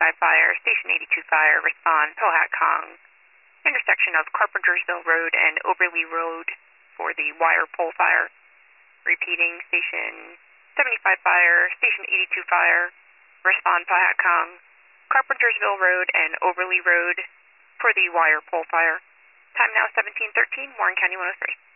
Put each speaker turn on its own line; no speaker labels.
fire, Station 82 fire, respond, Powhatan, intersection of Carpentersville Road and Oberly Road for the wire pole fire. Repeating, Station 75 fire, Station 82 fire, respond, Powhatan, Carpentersville Road and Oberly Road for the wire pole fire. Time now 17:13, Warren County 103.